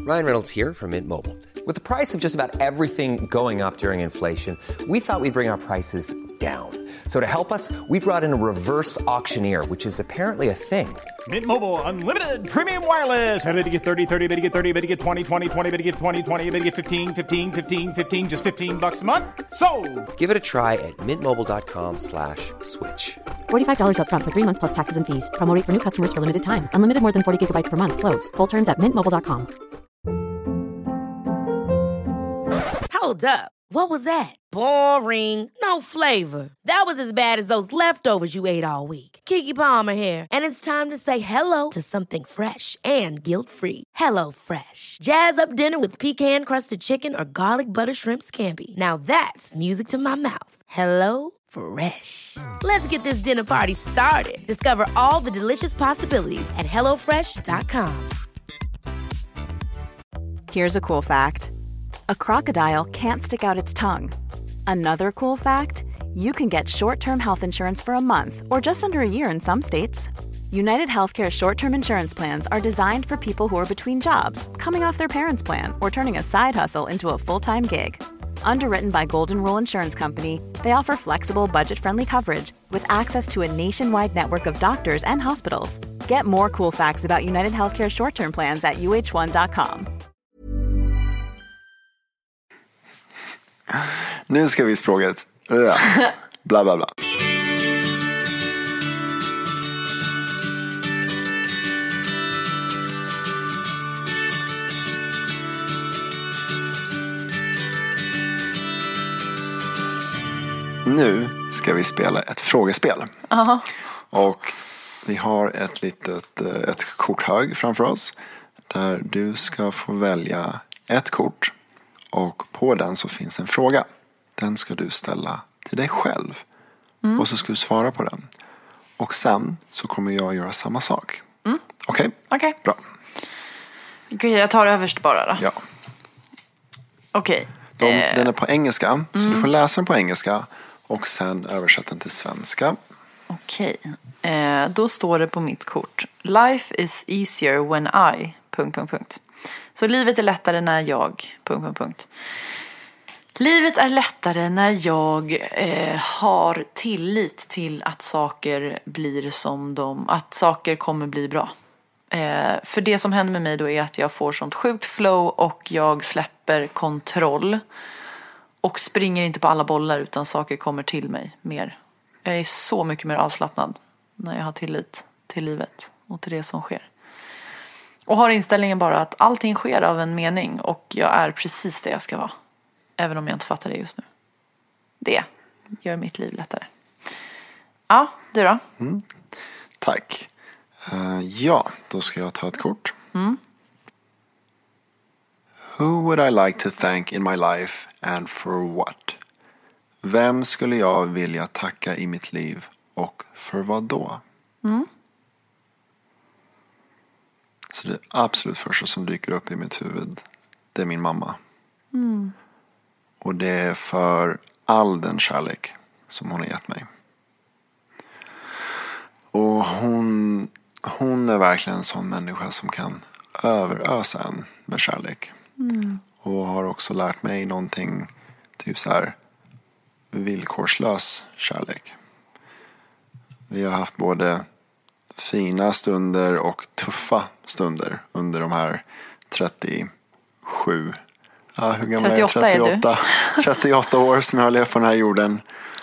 Ryan Reynolds here from Mint Mobile. With the price of just about everything going up during inflation, we thought we'd bring our prices down. So to help us, we brought in a reverse auctioneer, which is apparently a thing. Mint Mobile Unlimited Premium Wireless. How to get 30, 30, bit to get 30, bit to get 20, 20, 20, bit to get 20, 20, bit to get 15, 15, 15, 15, just $15 a month? Sold! Give it a try at mintmobile.com/switch. $45 up front for 3 months plus taxes and fees. Promo rate for new customers for limited time. Unlimited more than 40 gigabytes per month. Slows full terms at mintmobile.com. Hold up. What was that? Boring. No flavor. That was as bad as those leftovers you ate all week. Keke Palmer here, and it's time to say hello to something fresh and guilt-free. Hello Fresh. Jazz up dinner with pecan-crusted chicken or garlic butter shrimp scampi. Now that's music to my mouth. Hello Fresh. Let's get this dinner party started. Discover all the delicious possibilities at hellofresh.com. Here's a cool fact. A crocodile can't stick out its tongue. Another cool fact, you can get short-term health insurance for a month or just under a year in some states. United Healthcare short-term insurance plans are designed for people who are between jobs, coming off their parents' plan, or turning a side hustle into a full-time gig. Underwritten by Golden Rule Insurance Company, they offer flexible, budget-friendly coverage with access to a nationwide network of doctors and hospitals. Get more cool facts about United Healthcare short-term plans at uh1.com. Nu ska vi språket. Bla bla bla. Nu ska vi spela ett frågespel. Och vi har ett korthög framför oss där du ska få välja ett kort. Och på den så finns en fråga. Den ska du ställa till dig själv. Och så ska du svara på den. Och sen så kommer jag göra samma sak. Okej? Okej. Bra. Okej, jag tar överst bara då. Ja. Okej. Den är på engelska. Så du får läsa den på engelska. Och sen översätta den till svenska. Okej. Då står det på mitt kort. Life is easier when I... ... Så livet är lättare när jag... ... Livet är lättare när jag har tillit till att saker blir att saker kommer bli bra. För det som händer med mig då är att jag får sånt sjukt flow och jag släpper kontroll och springer inte på alla bollar utan saker kommer till mig mer. Jag är så mycket mer avslappnad när jag har tillit till livet och till det som sker. Och har inställningen bara att allting sker av en mening och jag är precis det jag ska vara. Även om jag inte fattar det just nu. Det gör mitt liv lättare. Ja, du då? Tack. Ja, då ska jag ta ett kort. Who would I like to thank in my life and for what? Vem skulle jag vilja tacka i mitt liv och för vad då? Så det absolut första som dyker upp i mitt huvud, det är min mamma. Och det är för all den kärlek som hon har gett mig. Och hon är verkligen en sån människa som kan överösa en med kärlek. Och har också lärt mig någonting typ så här villkorslös kärlek. Vi har haft både fina stunder och tuffa stunder under de här 37. Ja, hur gammal 38 är du? 38 år som jag har levt på den här jorden.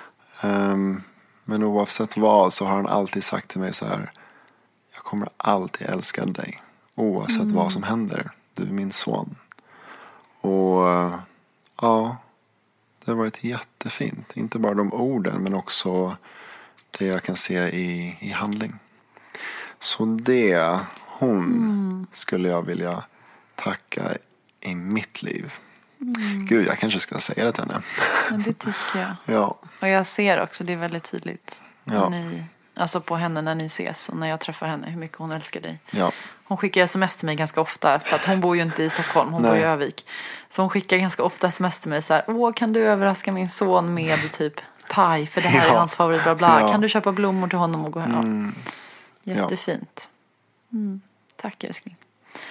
Men oavsett vad så har han alltid sagt till mig så här: jag kommer alltid älska dig. Oavsett vad som händer. Du är min son. Och ja, det har varit jättefint. Inte bara de orden men också det jag kan se i handling. Så det hon skulle jag vilja tacka i mitt liv. Gud, jag kanske ska säga det till henne. Ja, det tycker jag. Ja. Och jag ser också, det är väldigt tydligt. Ja. Alltså på henne när ni ses och när jag träffar henne, hur mycket hon älskar dig. Ja. Hon skickar sms till mig ganska ofta, för att hon bor ju inte i Stockholm, hon bor i Övik. Så hon skickar ganska ofta sms till mig så här: åh, kan du överraska min son med typ paj, för det här är hans favorit, bla bla. Kan du köpa blommor till honom och gå hem? Jättefint. Tack älskling.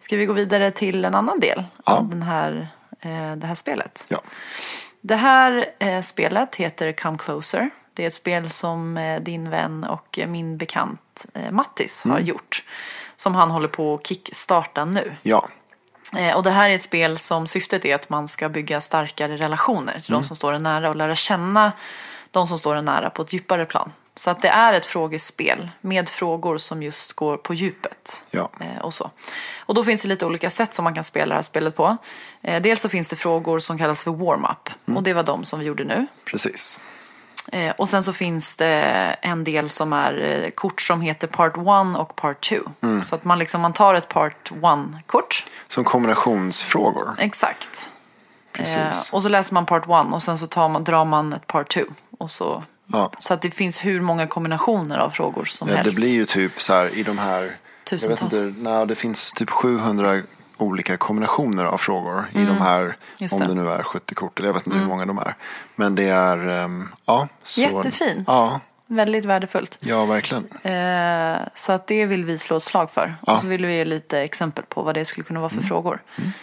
Ska vi gå vidare till en annan del av det här spelet? Ja. Det här spelet heter Come Closer. Det är ett spel som din vän och min bekant Mattis har gjort. Som han håller på att kickstarta nu. Ja. Och det här är ett spel som syftet är att man ska bygga starkare relationer till de som står en nära och lära känna de som står en nära på ett djupare plan. Så att det är ett frågespel med frågor som just går på djupet. Ja. Och så. Och då finns det lite olika sätt som man kan spela det här spelet på. Dels så finns det frågor som kallas för warm-up. Och det var de som vi gjorde nu. Precis. Och sen så finns det en del som är kort som heter Part 1 och Part 2. Så att man tar ett Part 1-kort. Som kombinationsfrågor. Exakt. Precis. Och så läser man Part 1 och sen så drar man ett Part 2. Och så att det finns hur många kombinationer av frågor som helst. Det blir ju typ så här i de här... Tusentals. Jag vet inte, det finns typ 700 olika kombinationer av frågor i de här, om det nu är 70 kort, eller jag vet inte hur många de är. Men det är, så... Jättefint. Ja. Väldigt värdefullt. Ja, verkligen. Så att det vill vi slå ett slag för. Och så vill vi ge lite exempel på vad det skulle kunna vara för frågor.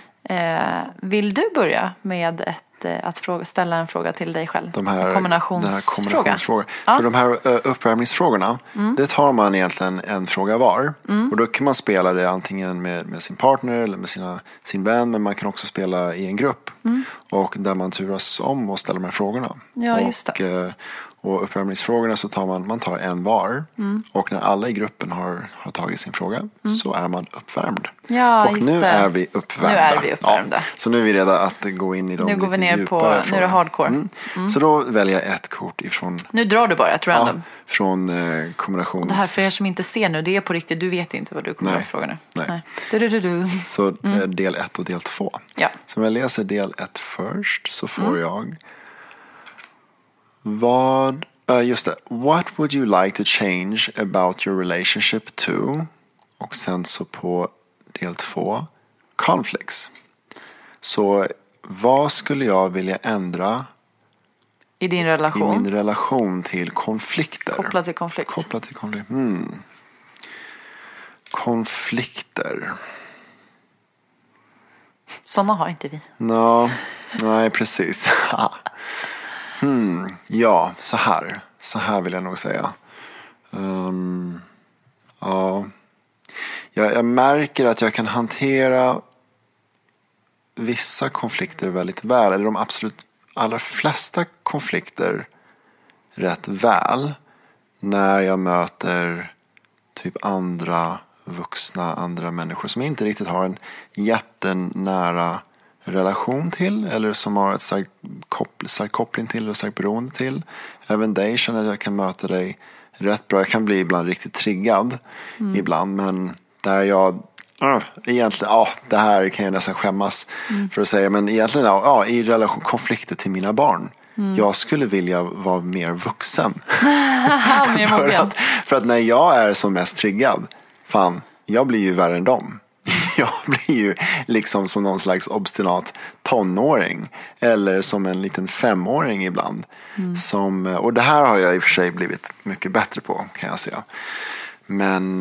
Vill du börja med att ställa en fråga till dig själv? Den här kombinationsfråga. För de här uppvärmningsfrågorna, det tar man egentligen en fråga var. Och då kan man spela det antingen med sin partner eller med sin vän. Men man kan också spela i en grupp. Och där man turas om och ställer de här frågorna. Ja, just det. Och uppvärmningsfrågorna så tar man tar en var. Och när alla i gruppen har tagit sin fråga så är man uppvärmd. Ja, och nu är vi uppvärmda. Ja, så nu är vi redo att gå in i de nu går vi ner på, frågorna. nu är det hardcore. Så då väljer jag ett kort ifrån... Nu drar du bara ett random. Från kombinations... Och det här för er som inte ser nu, det är på riktigt, du vet inte vad du kommer att fråga nu. Nej. Du. Så del 1 och del 2. Ja. Så om jag läser del 1 först så får jag... just det. What would you like to change about your relationship to? Och sen så på del 2, conflicts. Så vad skulle jag vilja ändra i din relation? I min relation till konflikter. Kopplat till konflikt. Konflikter. Sådana har inte vi. Nej, precis. Ja, så här vill jag nog säga. Jag märker att jag kan hantera vissa konflikter väldigt väl. Eller de absolut allra flesta konflikter rätt väl. När jag möter typ andra människor som jag inte riktigt har en jättenära relation till eller som har ett stark koppling till eller starkt beroende till. Även dig känner att jag kan möta dig rätt bra. Jag kan bli ibland riktigt triggad ibland, men där jag egentligen, det här kan jag nästan skämmas för att säga, men egentligen i relation konflikter till mina barn. Jag skulle vilja vara mer vuxen. för att när jag är som mest triggad, jag blir ju värre än dem. Jag blir ju liksom som någon slags obstinat tonåring. Eller som en liten 5-åring ibland. Och det här har jag i och för sig blivit mycket bättre på, kan jag säga. Men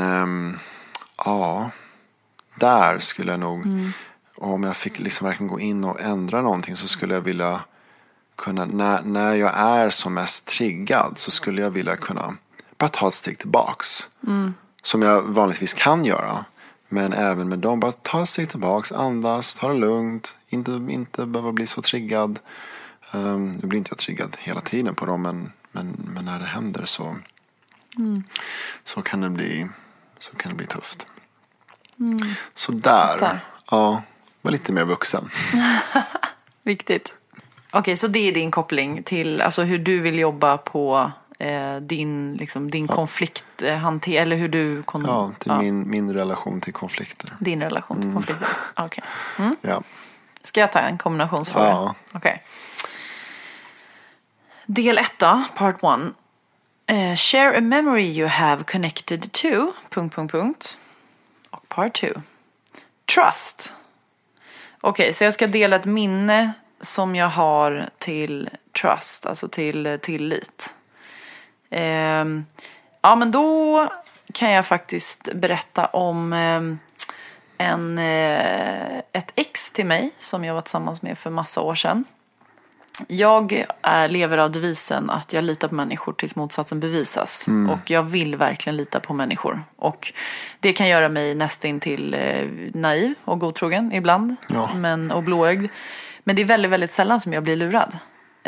där skulle jag nog, om jag fick liksom verkligen gå in och ändra någonting, så skulle jag vilja kunna, när jag är som mest triggad, så skulle jag vilja kunna bara ta ett steg tillbaks. Som jag vanligtvis kan göra. Men även med dem, bara ta ett steg tillbaks, andas, ta det lugnt, inte behöva bli så triggad. Nu blir inte jag triggad hela tiden på dem, men när det händer så kan det bli tufft. Så där. Ja, var lite mer vuxen. Viktigt. Okej, så det är din koppling till alltså hur du vill jobba på din konflikthantering, eller hur du min relation till konflikter. Din relation till konflikter. Okej. Ja. Ska jag ta en kombinationsfråga? Ja. Okej. Del 1 då, part 1. Share a memory you have connected to ... Och part 2. Trust. Okej, så jag ska dela ett minne som jag har till trust, alltså till tillit. Men då kan jag faktiskt berätta om ett ex till mig som jag var tillsammans med för massa år sedan. Jag lever av devisen att jag litar på människor tills motsatsen bevisas. Och jag vill verkligen lita på människor. Och det kan göra mig nästintill naiv och godtrogen ibland. Ja. Och blåögd. Men det är väldigt, väldigt sällan som jag blir lurad.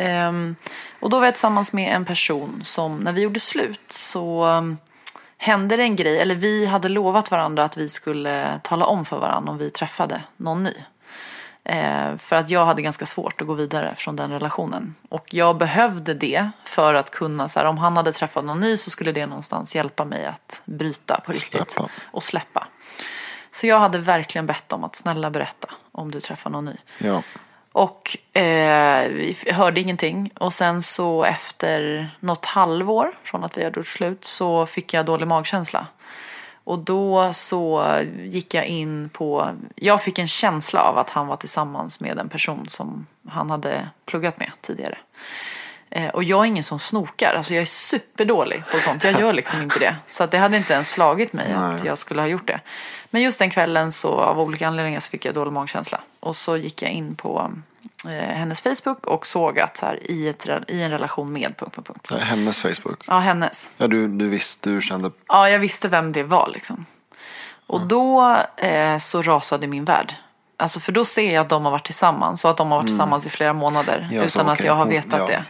Och då var jag tillsammans med en person som, när vi gjorde slut så hände det en grej. Eller vi hade lovat varandra att vi skulle tala om för varandra om vi träffade någon ny. För att jag hade ganska svårt att gå vidare från den relationen. Och jag behövde det för att kunna, så här, om han hade träffat någon ny så skulle det någonstans hjälpa mig att bryta på riktigt. Och släppa. Så jag hade verkligen bett om att snälla berätta om du träffar någon ny. Ja. Och vi hörde ingenting. Och sen så efter något halvår från att vi hade gjort slut så fick jag dålig magkänsla. Och då så gick jag in på... Jag fick en känsla av att han var tillsammans med en person som han hade pluggat med tidigare. Och jag är ingen som snokar. Alltså jag är superdålig på sånt. Jag gör liksom inte det. Så att det hade inte ens slagit mig att jag skulle ha gjort det. Men just den kvällen så av olika anledningar så fick jag dålig magkänsla. Och så gick jag in på hennes Facebook och såg att så här, i en relation med ... Hennes Facebook? Ja, hennes. Ja, du visste, du kände... Ja, jag visste vem det var liksom. Och då så rasade min värld. Alltså för då ser jag att de har varit tillsammans. Så att de har varit tillsammans i flera månader. Ja, utan att jag har vetat det.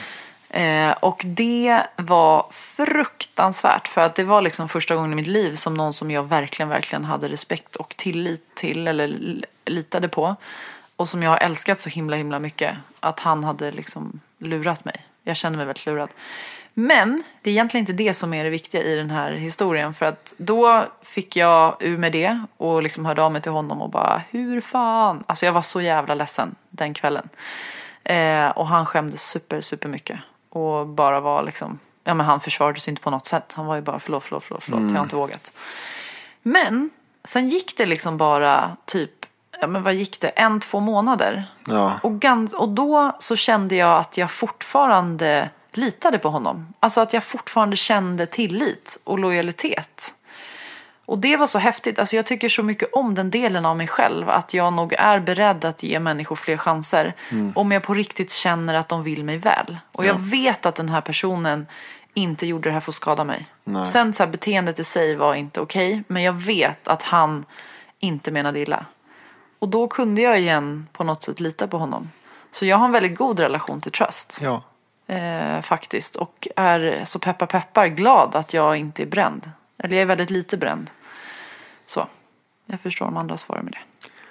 Och det var fruktansvärt. För att det var liksom första gången i mitt liv som någon som jag verkligen, verkligen hade respekt och tillit till. Eller litade på. Och som jag har älskat så himla mycket. Att han hade liksom lurat mig. Jag kände mig väldigt lurad. Men det är egentligen inte det som är det viktiga i den här historien. För att då fick jag ur med det. Och liksom hörde av mig till honom och bara, hur fan? Alltså jag var så jävla ledsen den kvällen. Och han skämdes super mycket. Och bara var liksom, ja men han försvarade sig inte på något sätt. Han var ju bara förlåt, jag har inte vågat. Men sen gick det liksom bara typ, ja men vad gick det? 1-2 månader. Ja. Och då så kände jag att jag fortfarande litade på honom. Alltså att jag fortfarande kände tillit och lojalitet. Och det var så häftigt. Alltså jag tycker så mycket om den delen av mig själv. Att jag nog är beredd att ge människor fler chanser. Om jag på riktigt känner att de vill mig väl. Och jag vet att den här personen inte gjorde det här för att skada mig. Nej. Sen så här, beteendet i sig var inte okej. Men jag vet att han inte menade illa. Och då kunde jag igen på något sätt lita på honom. Så jag har en väldigt god relation till trust. Ja. Faktiskt. Och är så peppar glad att jag inte är bränd. Eller jag är väldigt lite bränd. Så, jag förstår om andra svarar med det.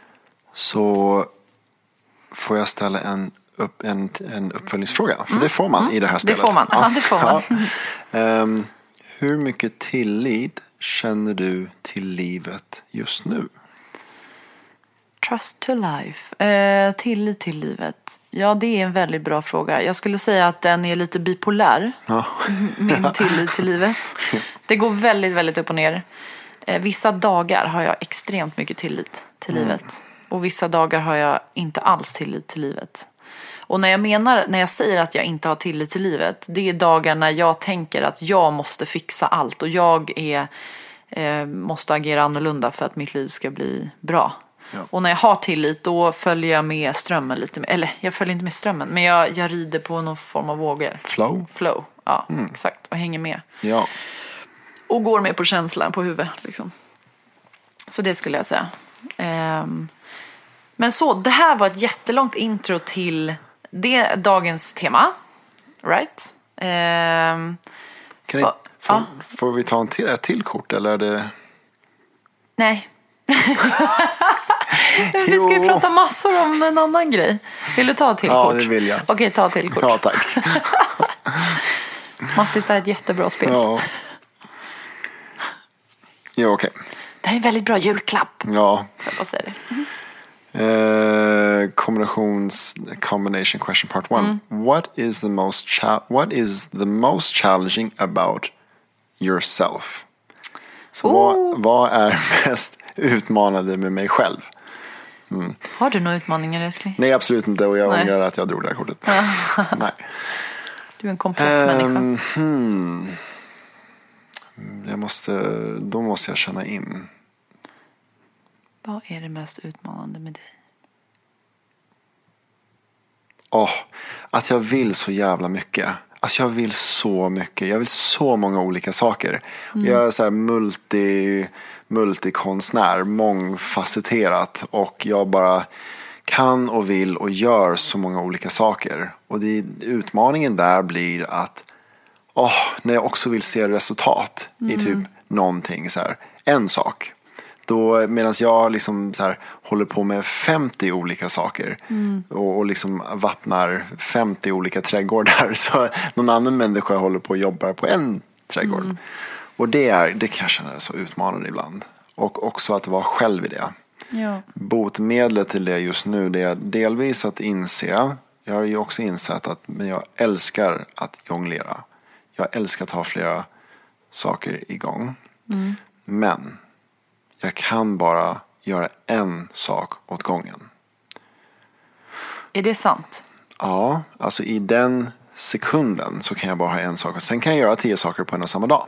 Så får jag ställa en uppföljningsfråga. För det får man i det här spelet. Det får man, ja, det får man. Ja. Hur mycket tillit känner du till livet just nu? Trust to life. Tillit till livet. Ja, det är en väldigt bra fråga. Jag skulle säga att den är lite bipolär. Ja. Min tillit till livet. Det går väldigt upp och ner. Vissa dagar har jag extremt mycket tillit till livet. Och vissa dagar har jag inte alls tillit till livet. Och när jag säger att jag inte har tillit till livet, det är dagar när jag tänker att jag måste fixa allt. Och jag måste agera annorlunda för att mitt liv ska bli bra. Ja. Och när jag har tillit, då följer jag med strömmen lite mer. Eller jag följer inte med strömmen, men jag rider på någon form av vågor. Flow, ja, exakt. Och hänger med. Ja. Och går med på känslan på huvudet liksom. Så det skulle jag säga. Men så, det här var ett jättelångt intro till dagens tema. Right? Får vi ta ett till kort, eller är det... Nej. Vi ska ju prata massor om en annan grej. Vill du ta ett till kort? Ja, det vill jag. Okej, ta ett till kort. Ja, tack. Mattis, det här är ett jättebra spel. Ja, okej. Det här är en väldigt bra julklapp. Ja. Vad säger du? Combination question part 1. What is the most challenging about yourself? Så vad är mest utmanande med mig själv? Har du några utmaningar, älskling? Nej, absolut inte. Och jag ångrar att jag drog det här kortet. Nej. Du är en komplett människa. Då måste jag känna in. Vad är det mest utmanande med dig? Att jag vill så jävla mycket. Alltså jag vill så mycket. Jag vill så många olika saker. Jag är så här multikonstnär, mångfacetterat. Och jag bara kan och vill och gör så många olika saker. Och utmaningen där blir att när jag också vill se resultat i typ någonting, så här, en sak. Då, medan jag liksom så här, håller på med 50 olika saker och liksom vattnar 50 olika trädgårdar, så någon annan människa håller på och jobbar på en trädgård. Och det kan jag känna så utmanande ibland. Och också att vara själv i det. Ja. Botemedlet till det just nu, det är delvis att inse, jag har ju också insett att men jag älskar att jonglera. Jag älskar att ha flera saker igång. Men jag kan bara göra en sak åt gången. Är det sant? Ja, alltså i den sekunden så kan jag bara ha en sak. Och sen kan jag göra 10 saker på en och samma dag.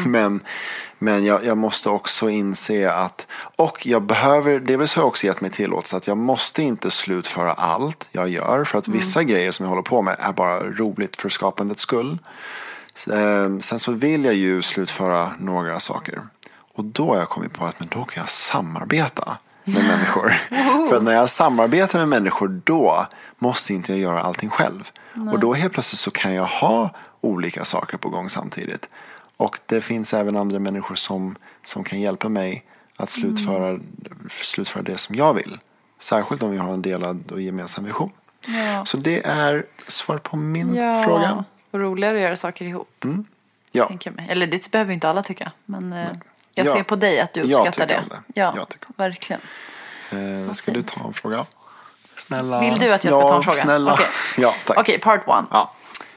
Men jag måste också inse att, och jag behöver, det har jag också gett mig tillåtelse att jag måste inte slutföra allt jag gör. För att vissa grejer som jag håller på med är bara roligt för skapandets skull. Sen så vill jag ju slutföra några saker. Och då har jag kommit på att men då kan jag samarbeta med människor. För att när jag samarbetar med människor, då måste inte jag göra allting själv. Nej. Och då helt plötsligt så kan jag ha olika saker på gång samtidigt. Och det finns även andra människor som kan hjälpa mig att slutföra det som jag vill. Särskilt om vi har en delad och gemensam vision. Ja. Så det är svar på min fråga. Och roligare att göra saker ihop. Ja. Eller det behöver inte alla tycka. Men jag ser på dig att du uppskattar det. Ja, jag tycker verkligen. Ska du ta en fråga? Snälla. Vill du att jag ska ta en fråga? Snälla. Okay. Ja, tack. Okej, part 1. Ja.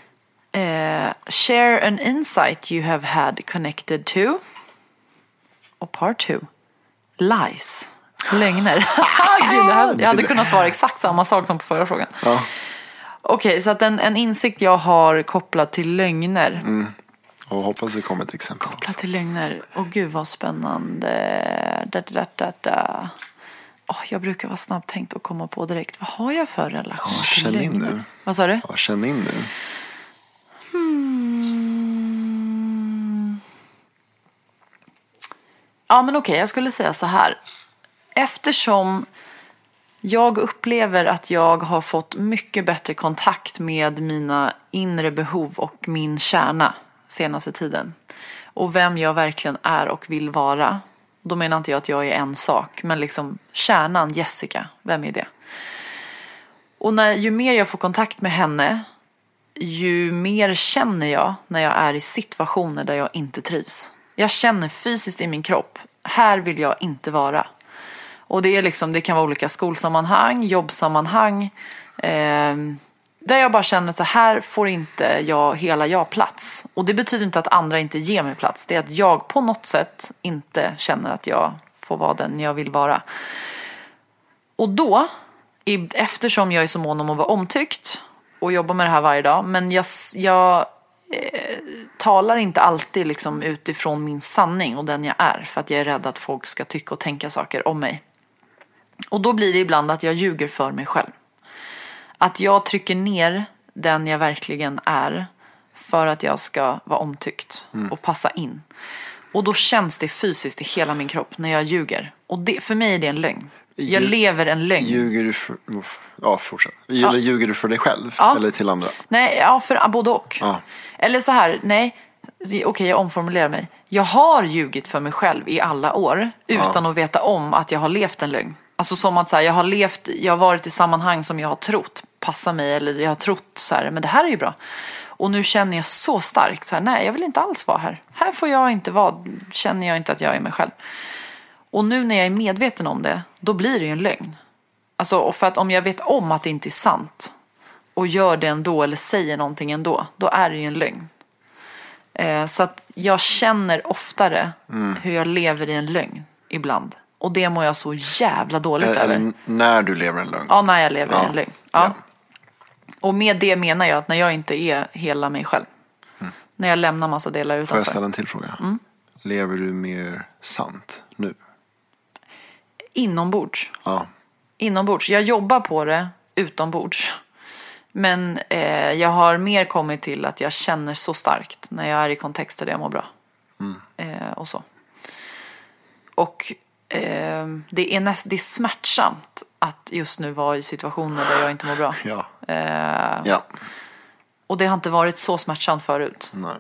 Share an insight you have had connected to. Och part 2. Lies. Lögner. Jag hade kunnat svara exakt samma sak som på förra frågan. Ja. Okej, så att en insikt jag har kopplat till lögner. Och hoppas det kommer ett exempel kopplat också. Till lögner. Gud vad spännande. Jag brukar vara snabbtänkt och komma på direkt. Vad har jag för relation till lögner? Känn in nu. Vad sa du? Ja, känn in nu. Ja, men okej, jag skulle säga så här. Eftersom jag upplever att jag har fått mycket bättre kontakt med mina inre behov och min kärna senaste tiden. Och vem jag verkligen är och vill vara. Då menar inte jag att jag är en sak. Men liksom kärnan, Jessica, vem är det? Och ju mer jag får kontakt med henne, ju mer känner jag när jag är i situationer där jag inte trivs. Jag känner fysiskt i min kropp, här vill jag inte vara. Och det är liksom, det kan vara olika skolsammanhang, jobbsammanhang. Där jag bara känner så här får inte hela jag plats. Och det betyder inte att andra inte ger mig plats. Det är att jag på något sätt inte känner att jag får vara den jag vill vara. Och då, eftersom jag är så mån om att vara omtyckt och jobbar med det här varje dag. Men jag talar inte alltid liksom utifrån min sanning och den jag är. För att jag är rädd att folk ska tycka och tänka saker om mig. Och då blir det ibland att jag ljuger för mig själv. Att jag trycker ner den jag verkligen är för att jag ska vara omtyckt och passa in. Och då känns det fysiskt i hela min kropp när jag ljuger. Och för mig är det en lögn. Jag lever en lögn. Ljuger du för... Ja, fortsätt. Eller ljuger du för dig själv? Eller till andra? Nej, för både och. Ja. Eller så här, nej. Okej, jag omformulerar mig. Jag har ljugit för mig själv i alla år utan att veta om att jag har levt en lögn. Alltså som att så här, jag har varit i sammanhang som jag har trott passar mig, eller jag har trott så här, men det här är ju bra. Och nu känner jag så starkt så här, nej, jag vill inte alls vara här. Här får jag inte vara, känner jag inte att jag är mig själv. Och nu när jag är medveten om det, då blir det ju en lögn. Alltså, och för att om jag vet om att det inte är sant och gör det ändå eller säger någonting ändå, då är det ju en lögn. Så att jag känner oftare hur jag lever i en lögn ibland. Och det mår jag så jävla dåligt över. När du lever en lögn? Ja, när jag lever i en lögn. Ja. Och med det menar jag att när jag inte är hela mig själv. När jag lämnar massa delar utanför. Får jag ställa en till fråga? Lever du mer sant nu? inombords. Ja. Inombords. Jag jobbar på det utombords. Men jag har mer kommit till att jag känner så starkt när jag är i kontexter där jag mår bra. Och så. Och det är smärtsamt att just nu vara i situationer där jag inte mår bra. Ja. Ja. Och det har inte varit så smärtsamt förut. Nej.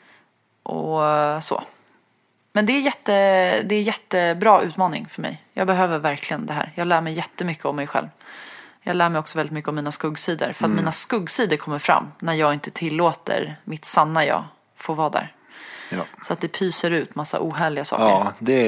Och så. Men det är jättebra utmaning för mig. Jag behöver verkligen det här. Jag lär mig jättemycket om mig själv. Jag lär mig också väldigt mycket om mina skuggsidor. För att mina skuggsidor kommer fram när jag inte tillåter mitt sanna jag få vara där. Ja. Så att det pyser ut massa ohärliga saker. Ja,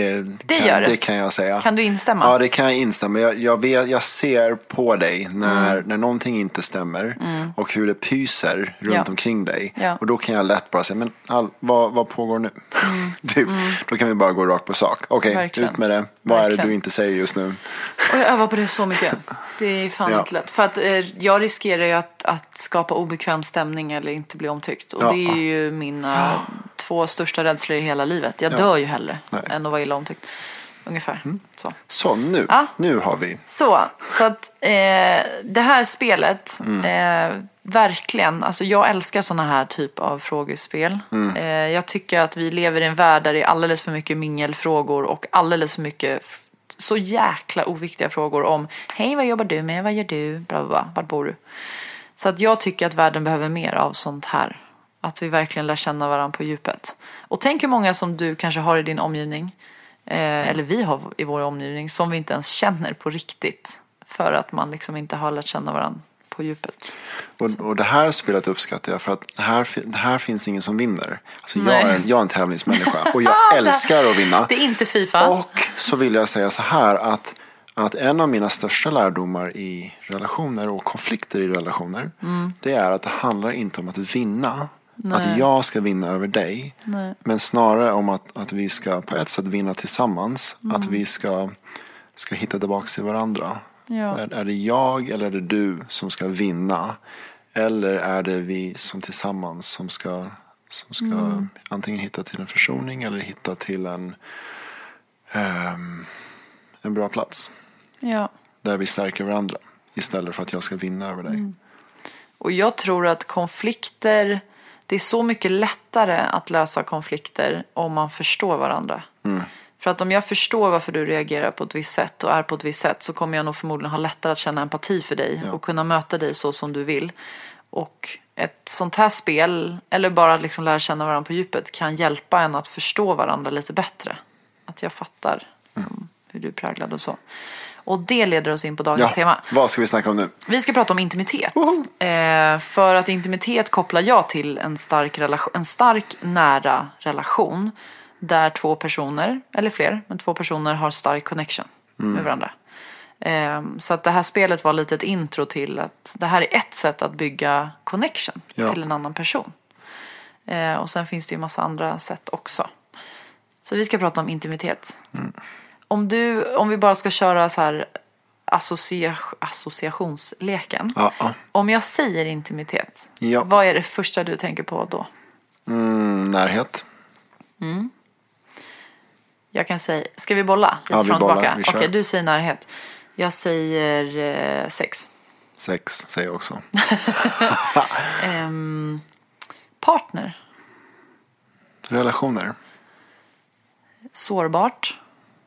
det kan jag säga. Kan du instämma? Ja, det kan jag instämma. Jag ser på dig när någonting inte stämmer och hur det pyser runt omkring dig. Ja. Och då kan jag lätt bara säga, men vad pågår nu? Typ, då kan vi bara gå rakt på sak. Okej, ut med det. Vad är det du inte säger just nu? Och jag övar på det så mycket. Det är fan inte lätt. För att jag riskerar ju att skapa obekväm stämning eller inte bli omtyckt. Och det är ju mina 2 största rädslor i hela livet. Jag dör ju hellre än att vara illa omtyckt. Ungefär. Så nu har vi. Så att det här spelet verkligen, alltså jag älskar såna här typ av frågespel. Jag tycker att vi lever i en värld där det är alldeles för mycket mingelfrågor och alldeles för mycket så jäkla oviktiga frågor om hej, vad jobbar du med, vad gör du, bla bla bla, vart bor du? Så att jag tycker att världen behöver mer av sånt här. Att vi verkligen lär känna varandra på djupet. Och tänk hur många som du kanske har i din omgivning. Eller vi har i vår omgivning. Som vi inte ens känner på riktigt. För att man liksom inte har lärt känna varandra på djupet. Och det här spelet uppskattar jag. För att här finns ingen som vinner. Alltså jag är en tävlingsmänniska. Och jag älskar att vinna. Det är inte FIFA. Och så vill jag säga så här att en av mina största lärdomar i relationer och konflikter i relationer. Det är att det handlar inte om att vinna. Nej. Att jag ska vinna över dig. Nej. Men snarare om att vi ska på ett sätt vinna tillsammans. Att vi ska hitta tillbaka till varandra. Ja. Är det jag eller är det du som ska vinna? Eller är det vi som tillsammans som ska antingen hitta till en försoning eller hitta till en bra plats. Ja. Där vi stärker varandra istället för att jag ska vinna över dig. Och jag tror att konflikter, det är så mycket lättare att lösa konflikter om man förstår varandra. För att om jag förstår varför du reagerar på ett visst sätt och är på ett visst sätt, så kommer jag nog förmodligen ha lättare att känna empati för dig och kunna möta dig så som du vill. Och ett sånt här spel, eller bara liksom lära känna varandra på djupet, kan hjälpa en att förstå varandra lite bättre. Att jag fattar hur du är präglad och så. Och det leder oss in på dagens tema. Vad ska vi snacka om nu? Vi ska prata om intimitet. För att intimitet kopplar jag till en stark nära relation. Där 2 personer, eller fler, men 2 personer har stark connection med varandra. Så att det här spelet var lite ett intro till att det här är ett sätt att bygga connection till en annan person. Och sen finns det ju massa andra sätt också. Så vi ska prata om intimitet. Om vi bara ska köra så här associationsleken. Om jag säger intimitet, vad är det första du tänker på då? Närhet. Jag kan säga, ska vi bolla? Ja, vi bollar. Okej, du säger närhet. Jag säger sex. Sex säger jag också. Partner. Relationer. Sårbart.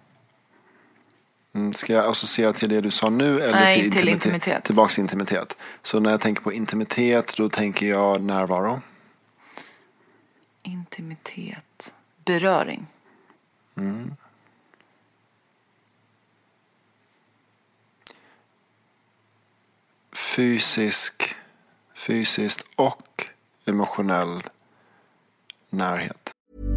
Ska jag associera till det du sa nu eller Nej, till intimitet? Tillbaks till intimitet. Så när jag tänker på intimitet, då tänker jag närvaro. Intimitet. Beröring. Fysiskt och emotionell närhet.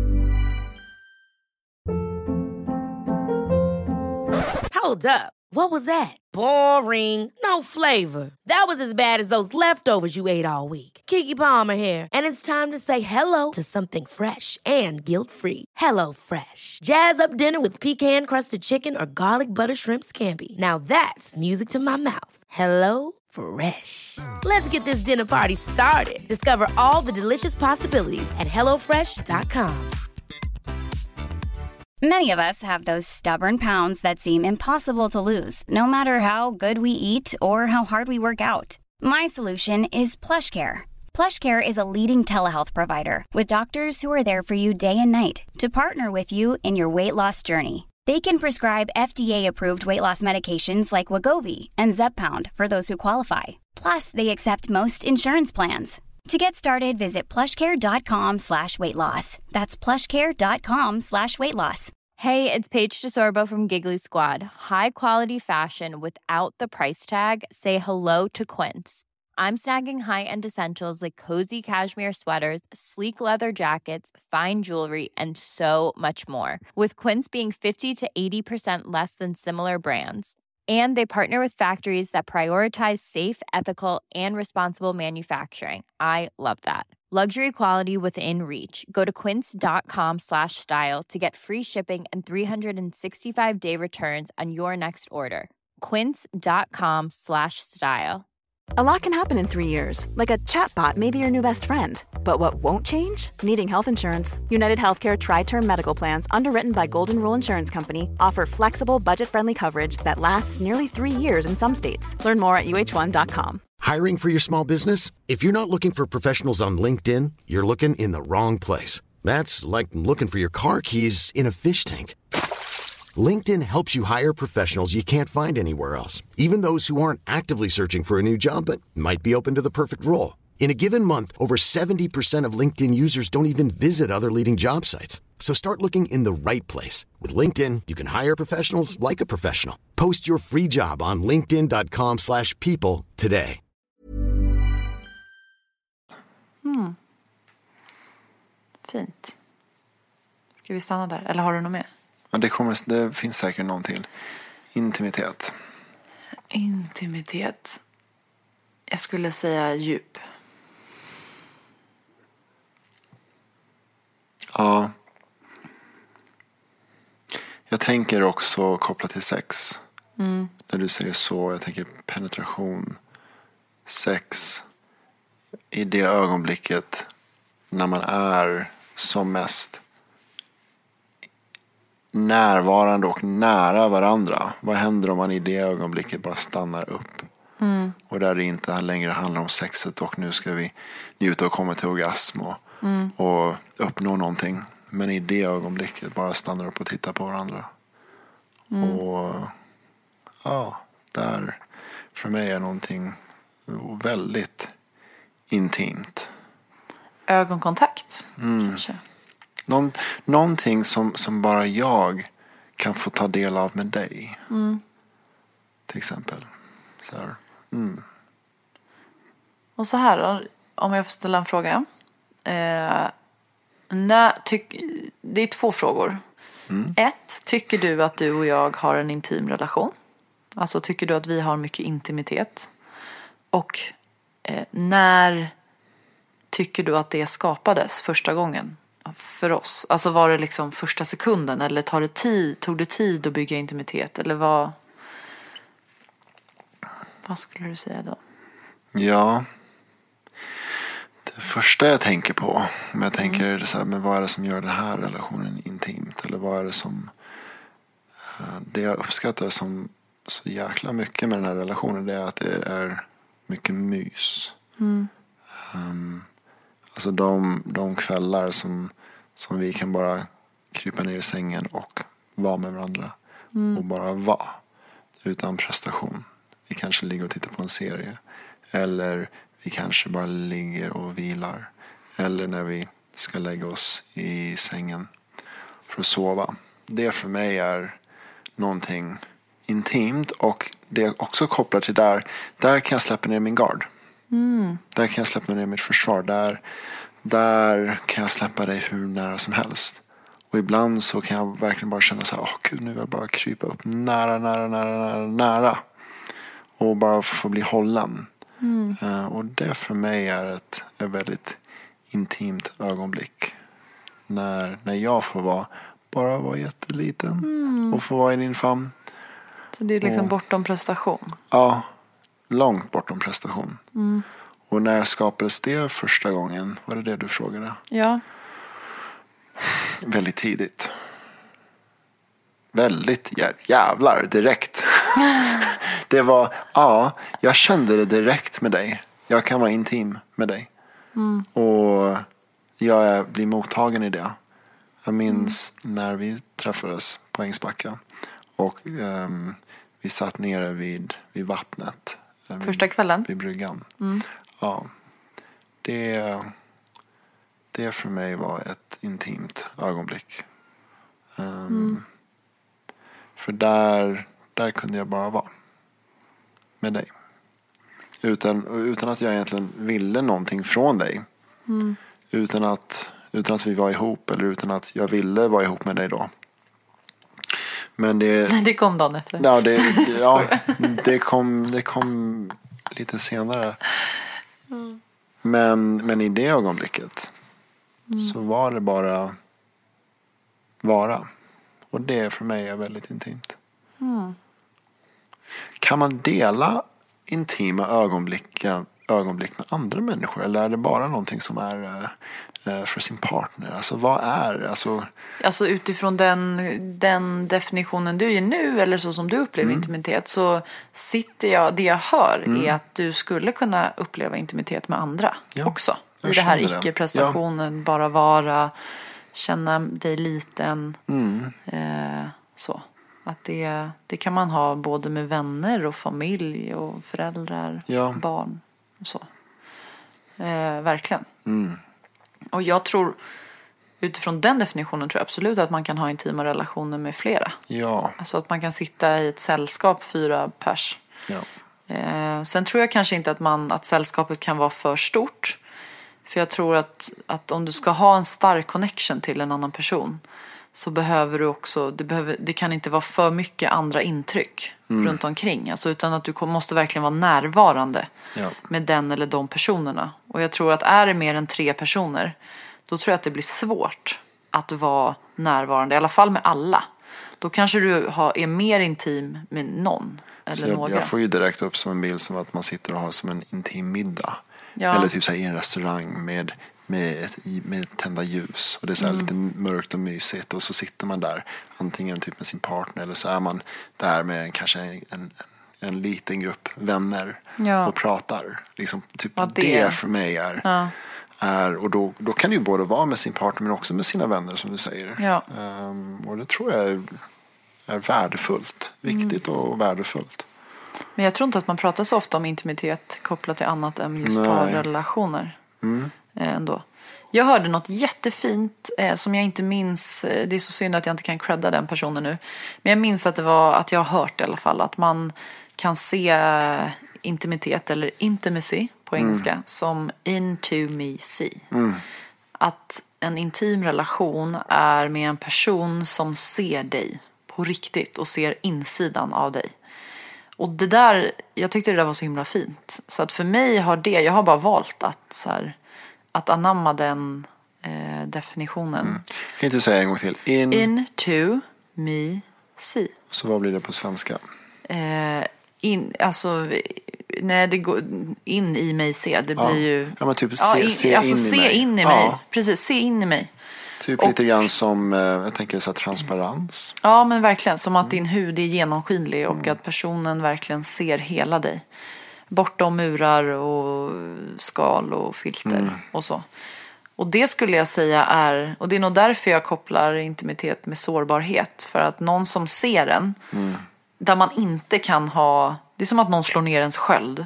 Hold up. What was that? Boring. No flavor. That was as bad as those leftovers you ate all week. Keke Palmer here, and it's time to say hello to something fresh and guilt-free. Hello Fresh. Jazz up dinner with pecan-crusted chicken or garlic butter shrimp scampi. Now that's music to my mouth. Hello Fresh. Let's get this dinner party started. Discover all the delicious possibilities at hellofresh.com. Many of us have those stubborn pounds that seem impossible to lose, no matter how good we eat or how hard we work out. My solution is PlushCare. PlushCare is a leading telehealth provider with doctors who are there for you day and night to partner with you in your weight loss journey. They can prescribe FDA-approved weight loss medications like Wegovy and Zepbound for those who qualify. Plus, they accept most insurance plans. To get started, visit plushcare.com/weightloss. That's plushcare.com/weightloss. Hey, it's Paige DeSorbo from Giggly Squad. High quality fashion without the price tag. Say hello to Quince. I'm snagging high-end essentials like cozy cashmere sweaters, sleek leather jackets, fine jewelry, and so much more. With Quince being 50 to 80% less than similar brands. And they partner with factories that prioritize safe, ethical, and responsible manufacturing. I love that. Luxury quality within reach. Go to quince.com/style to get free shipping and 365-day returns on your next order. Quince.com/style. A lot can happen in 3 years, like a chatbot may be your new best friend. But what won't change? Needing health insurance. United Healthcare Tri-Term Medical Plans, underwritten by Golden Rule Insurance Company, offer flexible, budget-friendly coverage that lasts nearly 3 years in some states. Learn more at uh1.com. Hiring for your small business? If you're not looking for professionals on LinkedIn, you're looking in the wrong place. That's like looking for your car keys in a fish tank. LinkedIn helps you hire professionals you can't find anywhere else, even those who aren't actively searching for a new job but might be open to the perfect role. In a given month, over 70% of LinkedIn users don't even visit other leading job sites. So start looking in the right place. With LinkedIn, you can hire professionals like a professional. Post your free job on linkedin.com/people today. Fint. Ska vi stanna där? Eller har du något mer? Ja, det finns säkert någon till. Intimitet. Intimitet. Jag skulle säga djup. Ja. Jag tänker också kopplat till sex. När du säger så, jag tänker penetration, sex. I det ögonblicket när man är som mest närvarande och nära varandra. Vad händer om man i det ögonblicket bara stannar upp? Och där det inte längre handlar om sexet och nu ska vi njuta och komma till orgasm och uppnå någonting. Men i det ögonblicket bara stannar upp och tittar på varandra. Och ja, där för mig är någonting väldigt intimt. Ögonkontakt kanske. Någonting som bara jag kan få ta del av med dig. Till exempel. Så här. Och så här, om jag får ställa en fråga. Det är 2 frågor. 1, tycker du att du och jag har en intim relation? Alltså tycker du att vi har mycket intimitet? Och när tycker du att det skapades första gången för oss? Alltså var det liksom första sekunden? Eller tog det tid att bygga intimitet? Eller vad skulle du säga då? Ja, det första jag tänker på, om jag tänker så här, men vad är det som gör den här relationen intimt? Eller vad är det som det jag uppskattar som så jäkla mycket med den här relationen, det är att det är mycket mys. Alltså de kvällar som vi kan bara krypa ner i sängen och vara med varandra och bara vara utan prestation. Vi kanske ligger och tittar på en serie, eller vi kanske bara ligger och vilar, eller när vi ska lägga oss i sängen för att sova. Det för mig är någonting intimt, och det är också kopplat till där kan jag släppa ner min gard. Där kan jag släppa ner mitt försvar. Där kan jag släppa dig hur nära som helst. Och ibland så kan jag verkligen bara känna så här, gud, nu vill jag bara krypa upp nära. Och bara få bli hållen. Och det för mig är ett väldigt intimt ögonblick. När jag får bara vara jätteliten och få vara i din famn. Så det är liksom bortom prestation? Ja, långt bortom prestation. Och när skapades det första gången? Var det du frågade? Ja. Väldigt tidigt. väldigt jävlar direkt. Det var, jag kände det direkt med dig. Jag kan vara intim med dig. Och jag blir mottagen i det. Jag minns när vi träffades på Ängsbacka. Och vi satt nere vid vattnet. Första kvällen? Vid bryggan. Ja. Det för mig var ett intimt ögonblick. För där kunde jag bara vara med dig. Utan att jag egentligen ville någonting från dig. Utan att vi var ihop, eller utan att jag ville vara ihop med dig då. Men det kom dagen efter. Det kom lite senare. Men i det ögonblicket så var det bara vara. Och det för mig är väldigt intimt. Kan man dela intima ögonblick med andra människor? Eller är det bara någonting som är för sin partner? Alltså vad är? Alltså utifrån den definitionen du ger nu, eller så som du upplever intimitet, så det jag hör är att du skulle kunna uppleva intimitet med andra också. I det här icke-prestationen, bara vara, känna dig liten. Så. Att det kan man ha både med vänner och familj och föräldrar, barn och så. Verkligen. Och jag tror, utifrån den definitionen tror jag absolut att man kan ha intima relationer med flera. Alltså att man kan sitta i ett sällskap 4 pers. Sen tror jag kanske inte att sällskapet kan vara för stort. För jag tror att om du ska ha en stark connection till en annan person, så behöver du också, det kan inte vara för mycket andra intryck runt omkring. Alltså, utan att du måste verkligen vara närvarande med den eller de personerna. Och jag tror att är det mer än 3 personer, då tror jag att det blir svårt att vara närvarande. I alla fall med alla. Då kanske du är mer intim med någon eller några. Jag får ju direkt upp som en bild som att man sitter och har som en intim middag. Eller typ så här i en restaurang med tända ljus, och det är så här lite mörkt och mysigt, och så sitter man där antingen typ med sin partner, eller så är man där med kanske en liten grupp vänner och pratar liksom, typ det för mig är och då kan det ju både vara med sin partner men också med sina vänner, som du säger. Och det tror jag är värdefullt, viktigt och värdefullt. Men jag tror inte att man pratar så ofta om intimitet kopplat till annat än just parrelationer. Ändå. Jag hörde något jättefint som jag inte minns. Det är så synd att jag inte kan credda den personen nu. Men jag minns att det var, att jag har hört i alla fall, att man kan se intimitet eller intimacy på engelska som intimacy. Att en intim relation är med en person som ser dig på riktigt och ser insidan av dig. Och det där, jag tyckte det där var så himla fint. Så att för mig jag har bara valt att anamma den definitionen. Kan inte du säga en gång till? Into me see. Så vad blir det på svenska? När det går in i mig se, det blir ju... Ja, men typ se in i mig. Ja. Precis, se in i mig. Typ lite grann som, jag tänker så här, transparens. Ja, men verkligen. Som att din hud är genomskinlig och att personen verkligen ser hela dig. Bortom murar och skal och filter och så. Och det skulle jag säga är, och det är nog därför jag kopplar intimitet med sårbarhet. För att någon som ser en, där man inte kan ha, det är som att någon slår ner ens sköld.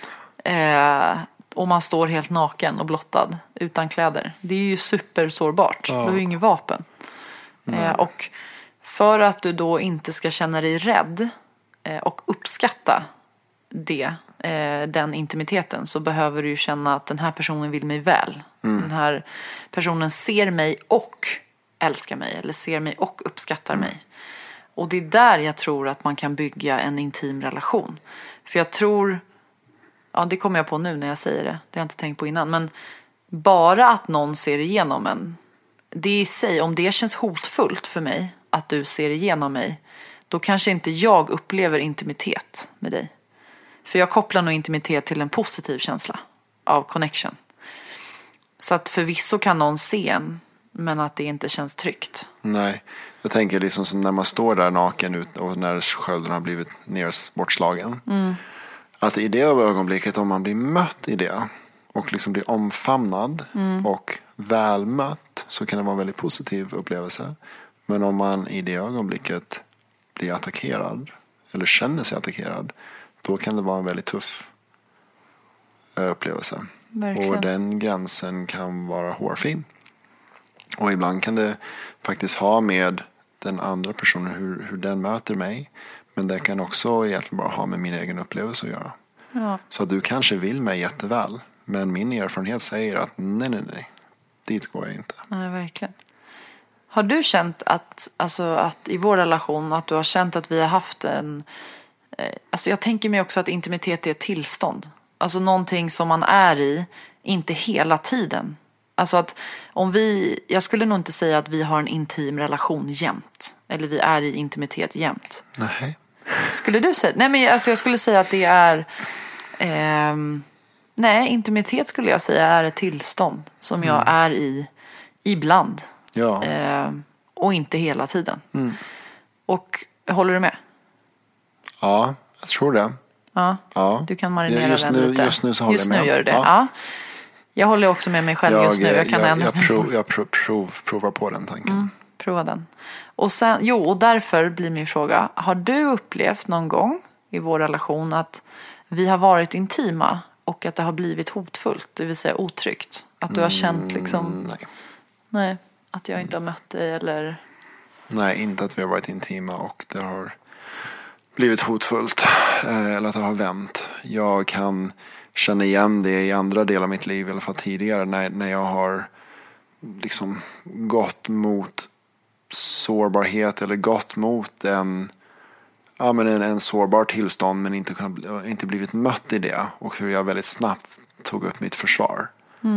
Och man står helt naken och blottad utan kläder. Det är ju supersårbart. Du har ju inget vapen. Och för att du då inte ska känna dig rädd och uppskatta den intimiteten, så behöver du ju känna att den här personen vill mig väl. Den här personen ser mig och älskar mig, eller ser mig och uppskattar mig. Och det är där jag tror att man kan bygga en intim relation. För jag tror, det kommer jag på nu när jag säger det, det har jag inte tänkt på innan, men bara att någon ser igenom en, det i sig, om det känns hotfullt för mig att du ser igenom mig, då kanske inte jag upplever intimitet med dig. För jag kopplar nog intimitet till en positiv känsla av connection. Så att förvisso kan någon se en men att det inte känns tryggt. Nej, jag tänker liksom som när man står där naken ut och när skölden har blivit bortslagen. Att i det ögonblicket, om man blir mött i det och liksom blir omfamnad och välmött, så kan det vara en väldigt positiv upplevelse. Men om man i det ögonblicket blir attackerad eller känner sig attackerad, då kan det vara en väldigt tuff upplevelse. Verkligen. Och den gränsen kan vara hårfin. Och ibland kan det faktiskt ha med den andra personen, hur den möter mig. Men det kan också egentligen bara ha med min egen upplevelse att göra. Ja. Så du kanske vill mig jätteväl, men min erfarenhet säger att nej, dit går jag inte. Nej, verkligen. Har du känt att i vår relation, att du har känt att vi har haft en... Alltså jag tänker mig också att intimitet är ett tillstånd. Alltså någonting som man är i, inte hela tiden. Alltså att jag skulle nog inte säga att vi har en intim relation jämt. Eller vi är i intimitet jämt. Nej. Skulle du säga? Nej, men alltså jag skulle säga att det är... nej, intimitet skulle jag säga är ett tillstånd som jag är i ibland. Ja. Och inte hela tiden. Och håller du med? Ja, jag tror det. Ja. Du kan marinera just den nu, lite. Just nu så håller jag med. Just nu gör du det. Ja. Jag håller också med mig själv just nu. Jag provar på den tanken. Prova den. Och sen, och därför blir min fråga. Har du upplevt någon gång i vår relation att vi har varit intima och att det har blivit hotfullt, det vill säga otryggt? Att du har känt liksom... Nej, att jag inte har mött dig eller... Nej, inte att vi har varit intima och det har blivit hotfullt. Eller att det har vänt. Jag kan känna igen det i andra delar av mitt liv, i alla fall tidigare, när jag har liksom gått mot sårbarhet eller gått mot en sårbar tillstånd men inte blivit mött i det, och hur jag väldigt snabbt tog upp mitt försvar.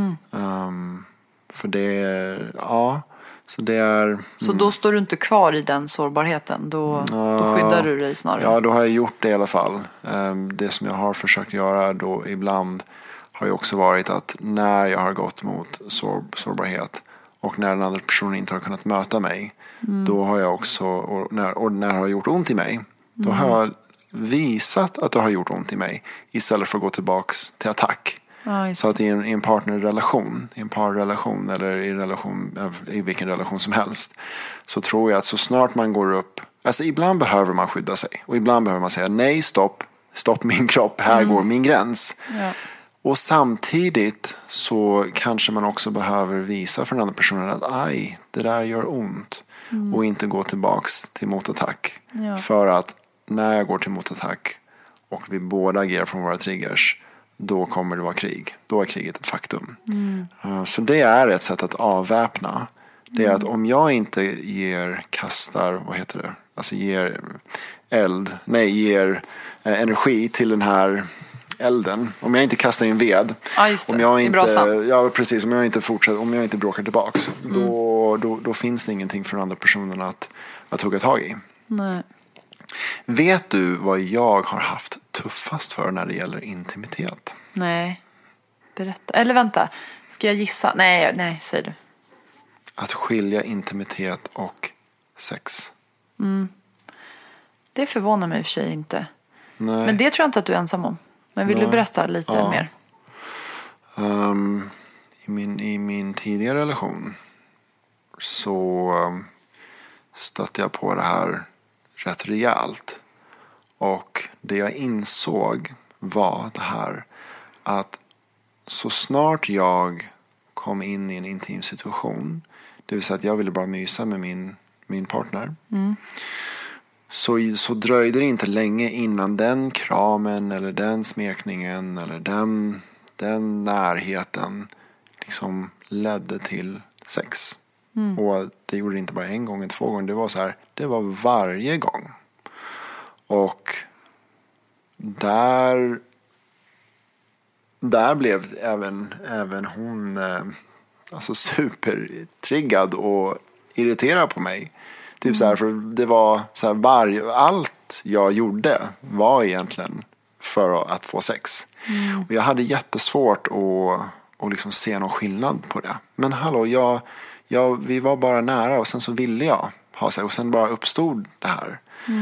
För det, så det är... Så då står du inte kvar i den sårbarheten, då skyddar du dig snarare? Ja, då har jag gjort det i alla fall. Det som jag har försökt göra då ibland har ju också varit att när jag har gått mot sårbarhet och när den andra personen inte har kunnat möta mig, då har jag också, och när det har gjort ont i mig, då har jag visat att det har gjort ont i mig istället för att gå tillbaks till attack. Så att i en partnerrelation, i en parrelation eller i vilken relation som helst, så tror jag att så snart man går upp, alltså ibland behöver man skydda sig och ibland behöver man säga nej, stopp min kropp, här går min gräns. Ja. Och samtidigt så kanske man också behöver visa för den andra personen att det där gör ont, och inte gå tillbaks till motattack. Ja. För att när jag går till motattack och vi båda agerar från våra triggers, då kommer det vara krig. Då är kriget ett faktum. Så det är ett sätt att avväpna. Det är att om jag inte ger energi till den här elden. Om jag inte kastar in ved. Ja, just det. Om jag inte, precis. om jag inte fortsätter, om jag inte bråkar tillbaks, då finns det ingenting för den andra personen att hugga tag i. Nej. Vet du vad jag har haft tuffast för när det gäller intimitet? Nej. Berätta. Eller vänta. Ska jag gissa? Nej, säg du. Att skilja intimitet och sex. Det förvånar mig i och för sig inte. Nej. Men det tror jag inte att du är ensam om. Men vill du berätta lite mer? I min tidigare relation så stötte jag på det här rätt rejält. Och det jag insåg var det här att så snart jag kom in i en intim situation, det vill säga att jag ville bara mysa med min partner, så dröjde det inte länge innan den kramen eller den smekningen eller den närheten liksom ledde till sex. Och det gjorde det inte bara en gång, 2 gånger. Det var så här, det var varje gång. Och där blev även hon alltså supertriggad och irriterad på mig. Typ så här, för det var så här, allt jag gjorde var egentligen för att få sex. Och jag hade jättesvårt att liksom se någon skillnad på det. Men hallå, vi var bara nära och sen så ville jag ha sex och sen bara uppstod det här.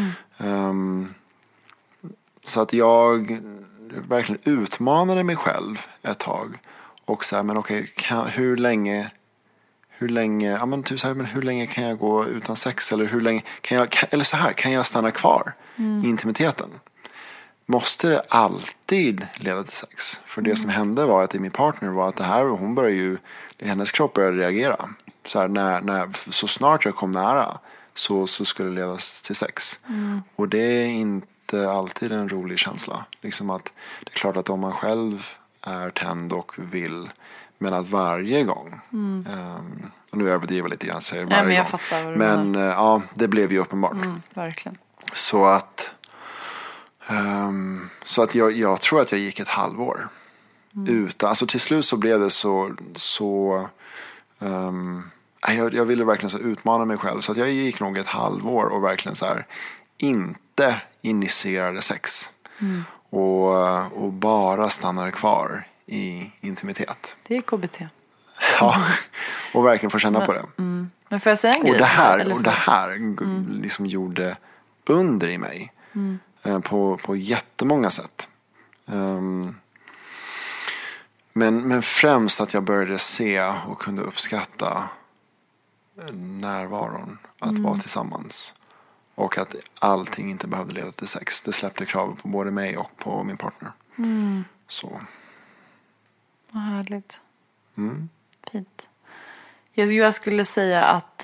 Så att jag verkligen utmanade mig själv ett tag och så här, men okej, hur länge ja men typ så här, men hur länge kan jag gå utan sex, eller hur länge kan jag stanna kvar i intimiteten? Måste det alltid leda till sex? För det som hände var att min partner var att det här, hon började ju, hennes kropp började reagera. Så här, när så snart jag kom nära så skulle det leda till sex. Och det är inte alltid en rolig känsla. Liksom att det är klart att om man själv är tänd och vill, men att varje gång och nu överdriver jag lite grann, säger varje men jag gång. fattar vad du men ja, det blev ju uppenbart. Verkligen. Så att jag tror att jag gick ett halvår utan, alltså till slut så blev det jag ville verkligen så utmana mig själv, så att jag gick nog ett halvår och verkligen så här inte initierade sex och bara stannade kvar i intimitet. Det är KBT. Ja, och verkligen få känna på det. Men får jag säga en grej? Och det här liksom gjorde under i mig på jättemånga sätt. Men främst att jag började se och kunde uppskatta närvaron, att vara tillsammans, och att allting inte behövde leda till sex. Det släppte krav på både mig och på min partner. Så. Vad härligt. Fint. Jag skulle säga att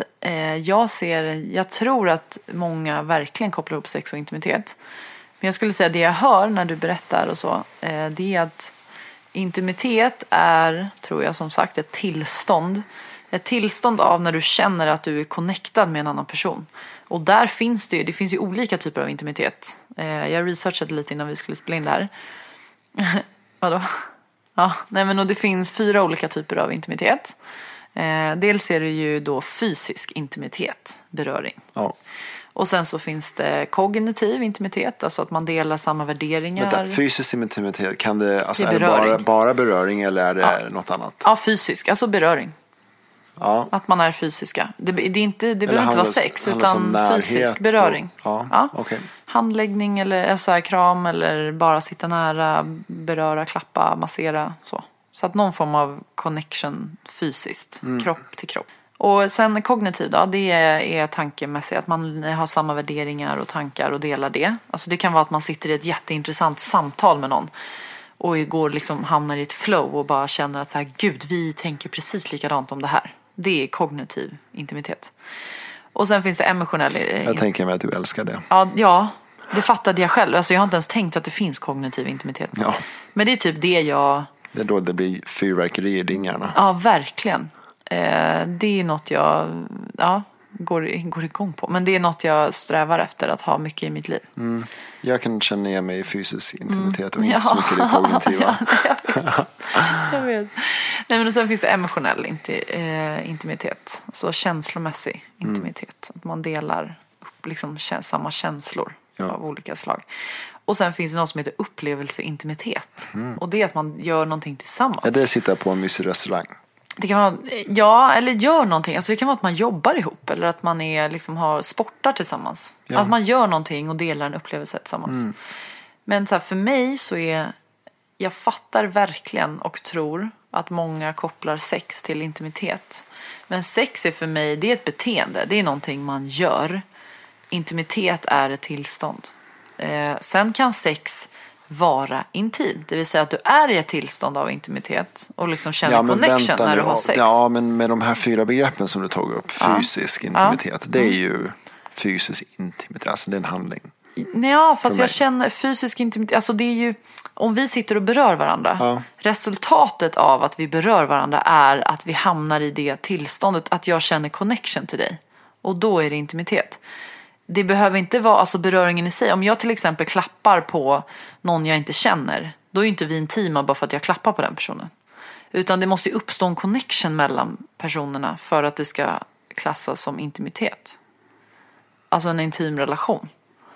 jag tror att många verkligen kopplar ihop sex och intimitet. Men jag skulle säga det jag hör när du berättar och så, det är att intimitet är, tror jag som sagt, ett tillstånd. Ett tillstånd av när du känner att du är connectad med en annan person. Och där finns det finns ju olika typer av intimitet. Jag researchade lite innan vi skulle spela in det här. Vadå? Ja, nej men och det finns 4 olika typer av intimitet. Dels är det ju då fysisk intimitet, beröring. Ja. Och sen så finns det kognitiv intimitet, alltså att man delar samma värderingar. Vänta, fysisk intimitet, kan det, alltså, det är det bara beröring eller är det något annat? Ja, fysisk, alltså beröring. Ja. Att man är fysiska. Det behöver inte vara sex, utan fysisk beröring. Ja. Okay. Handläggning eller så här, kram eller bara sitta nära, beröra, klappa, massera. Så att någon form av connection fysiskt, kropp till kropp. Och sen kognitiv då, det är tankemässigt, att man har samma värderingar och tankar och delar det. Alltså det kan vara att man sitter i ett jätteintressant samtal med någon och hamnar i ett flow och bara känner att så här, gud, vi tänker precis likadant om det här. Det är kognitiv intimitet. Och sen finns det emotionell. Jag tänker mig att du älskar det. Ja, det fattade jag själv. Alltså jag har inte ens tänkt att det finns kognitiv intimitet. Ja. Men det är typ det jag... Det är då det blir fyrverkeri i din hjärna. Ja, verkligen. Det är något jag går igång på. Men det är något jag strävar efter att ha mycket i mitt liv. Jag kan känna igen mig i fysisk intimitet och inte så mycket i kognitiva. Jag vet. Nej, men sen finns det emotionell intimitet. Så känslomässig intimitet. Att man delar upp samma känslor av olika slag. Och sen finns det något som heter upplevelse-intimitet. Och det är att man gör någonting tillsammans. Ja, det är att sitta på en mysig restaurang. Det kan vara, eller gör någonting. Alltså det kan vara att man jobbar ihop. Eller att man har sportar tillsammans. Ja. Att man gör någonting och delar en upplevelse tillsammans. Men så här, för mig så jag fattar verkligen och tror att många kopplar sex till intimitet. Men sex är för mig, det är ett beteende. Det är någonting man gör. Intimitet är ett tillstånd. Sen kan sex vara intim. Det vill säga att du är i ett tillstånd av intimitet och känner connection när du har sex. Ja, men med de här 4 begreppen som du tog upp, fysisk intimitet, det är ju fysisk intimitet, alltså det är en handling. Ja, fast jag känner fysisk intimitet, alltså det är ju, om vi sitter och berör varandra, resultatet av att vi berör varandra är att vi hamnar i det tillståndet att jag känner connection till dig. Och då är det intimitet. Det behöver inte vara beröringen i sig. Om jag till exempel klappar på någon jag inte känner, då är inte vi intima bara för att jag klappar på den personen. Utan det måste ju uppstå en connection mellan personerna för att det ska klassas som intimitet. Alltså en intim relation.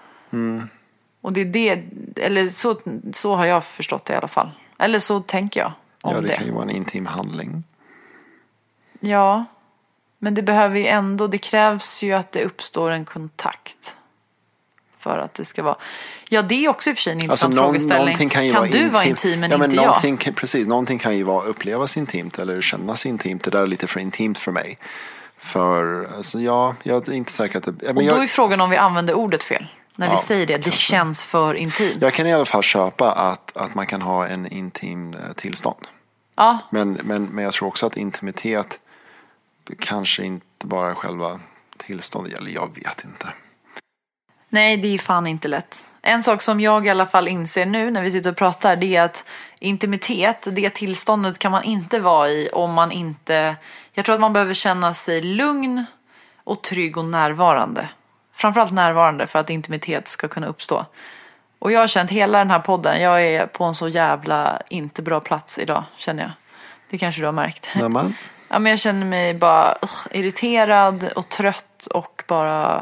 Och det är det, eller så har jag förstått det i alla fall. Eller så tänker jag om det. Ja, det kan ju vara en intim handling. Ja. Men det behöver ju ändå, det krävs ju att det uppstår en kontakt. För att det ska vara... Ja, det är också i och för sig en intressant frågeställning. Kan du vara intim men inte jag? Precis, någonting kan ju upplevas intimt eller kännas intimt. Det där är lite för intimt för mig. För, alltså, jag är inte säker att det... Och då är frågan om vi använder ordet fel. När vi säger det, det känns för intimt. Jag kan i alla fall köpa att man kan ha en intim tillstånd. Ja. Men jag tror också att intimitet kanske inte bara själva tillståndet, eller jag vet inte. Nej, det är fan inte lätt. En sak som jag i alla fall inser nu när vi sitter och pratar, det är att intimitet, det tillståndet kan man inte vara i om man inte... Jag tror att man behöver känna sig lugn och trygg och närvarande. Framförallt närvarande för att intimitet ska kunna uppstå. Och jag har känt hela den här podden, jag är på en så jävla inte bra plats idag, känner jag. Det kanske du har märkt. Nämen. Ja, men jag känner mig bara irriterad och trött och bara...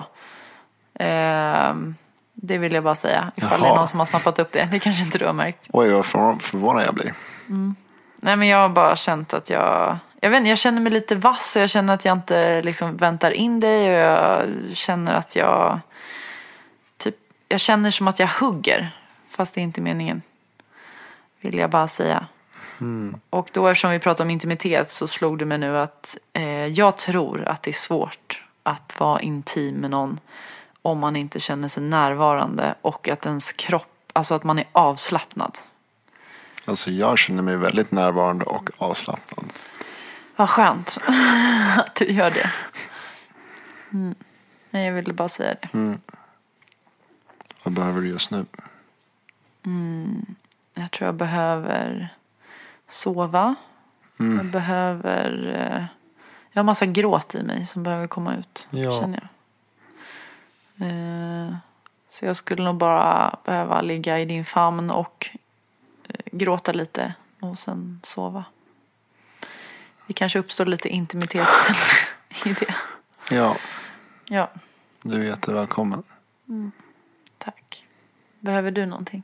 det vill jag bara säga. Ifall det är någon som har snappat upp det. Det kanske inte du har märkt. Oj, vad förvånad jag blir. Nej, men jag har bara känt att jag vet inte, jag känner mig lite vass. Och jag känner att jag inte liksom väntar in dig. Och jag känner att jag känner som att jag hugger. Fast det är inte meningen. Vill jag bara säga. Och då eftersom vi pratar om intimitet så slog det mig nu att jag tror att det är svårt att vara intim med någon om man inte känner sig närvarande och att ens kropp, alltså att man är avslappnad. Alltså jag känner mig väldigt närvarande och avslappnad. Vad skönt att du gör det. Nej, jag ville bara säga det. Vad behöver du just nu? Jag tror jag behöver sova. Jag behöver... Jag har massa gråt i mig som behöver komma ut, känner jag. Så jag skulle nog bara behöva ligga i din famn och gråta lite och sen sova. Det kanske uppstår lite intimitet i det. Ja. Du är jättevälkommen. Tack. Behöver du någonting?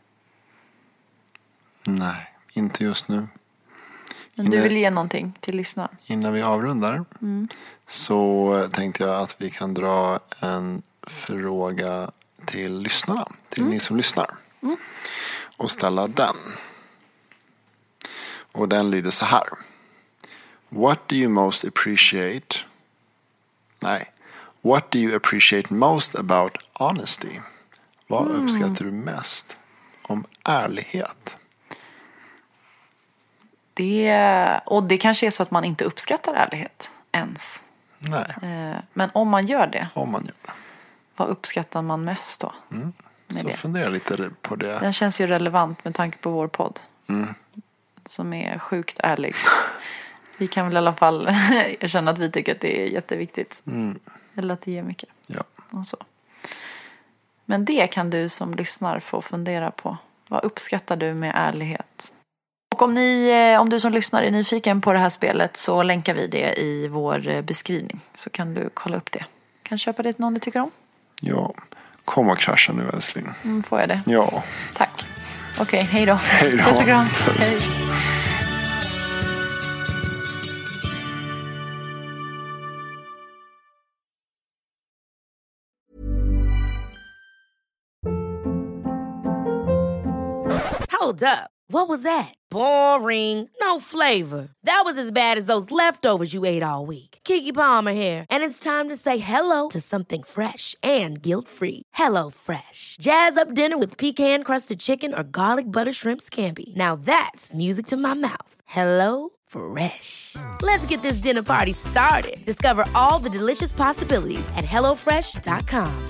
Nej, inte just nu. Men du vill ge någonting till lyssnaren? Innan vi avrundar så tänkte jag att vi kan dra en fråga till lyssnarna. Till ni som lyssnar. Och ställa den. Och den lyder så här. What do you appreciate most about honesty? Vad uppskattar du mest om ärlighet? Det kanske är så att man inte uppskattar ärlighet ens. Nej. Men om man gör det. Vad uppskattar man mest då? Så fundera lite på det. Den känns ju relevant med tanke på vår podd. Som är sjukt ärlig. Vi kan väl i alla fall erkänna att vi tycker att det är jätteviktigt. Eller att det ger mycket. Ja. Alltså. Men det kan du som lyssnar få fundera på. Vad uppskattar du med ärlighet? Och om du som lyssnar är nyfiken på det här spelet så länkar vi det i vår beskrivning. Så kan du kolla upp det. Kan köpa det till någon du tycker om? Ja, kom och krascha nu älskling. Får jag det? Ja. Tack. Okej, hej då. Hej då. Puss och kram. Puss. Hej. Hold up. What was that? Boring. No flavor. That was as bad as those leftovers you ate all week. Keke Palmer here, and it's time to say hello to something fresh and guilt-free. Hello Fresh. Jazz up dinner with pecan-crusted chicken or garlic butter shrimp scampi. Now that's music to my mouth. Hello Fresh. Let's get this dinner party started. Discover all the delicious possibilities at hellofresh.com.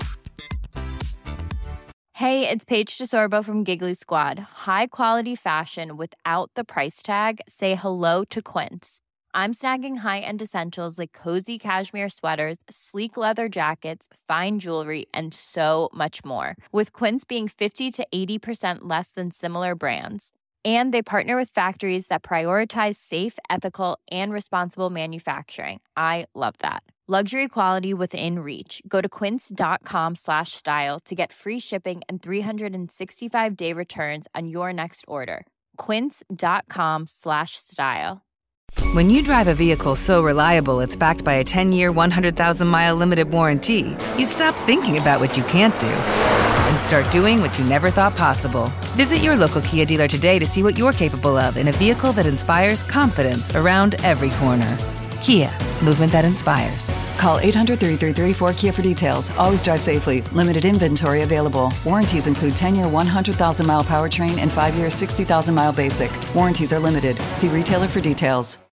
Hey, it's Paige DeSorbo from Giggly Squad. High quality fashion without the price tag. Say hello to Quince. I'm snagging high-end essentials like cozy cashmere sweaters, sleek leather jackets, fine jewelry, and so much more. With Quince being 50 to 80% less than similar brands. And they partner with factories that prioritize safe, ethical, and responsible manufacturing. I love that. Luxury quality within reach. Go to quince.com/style to get free shipping and 365-day returns on your next order. Quince.com/style. When you drive a vehicle so reliable it's backed by a 10-year, 100,000-mile limited warranty, you stop thinking about what you can't do and start doing what you never thought possible. Visit your local Kia dealer today to see what you're capable of in a vehicle that inspires confidence around every corner. Kia, movement that inspires. Call 800-333-4KIA for details. Always drive safely. Limited inventory available. Warranties include 10-year 100,000-mile powertrain and 5-year 60,000-mile basic. Warranties are limited. See retailer for details.